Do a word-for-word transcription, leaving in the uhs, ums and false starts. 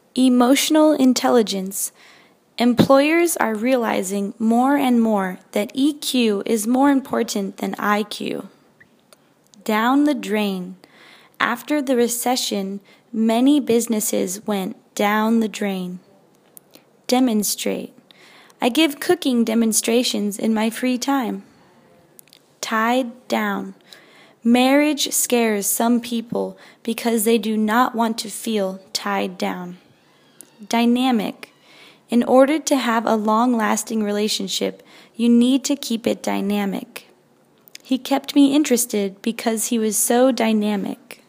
Emotional intelligence. Employers are realizing more and more that E Q is more important than I Q. Down the drain. After the recession, many businesses went down the drain. Demonstrate. I give cooking demonstrations in my free time. Tied down. Marriage scares some people because they do not want to feel tied down. Dynamic. In order to have a long-lasting relationship, you need to keep it dynamic. He kept me interested because he was so dynamic.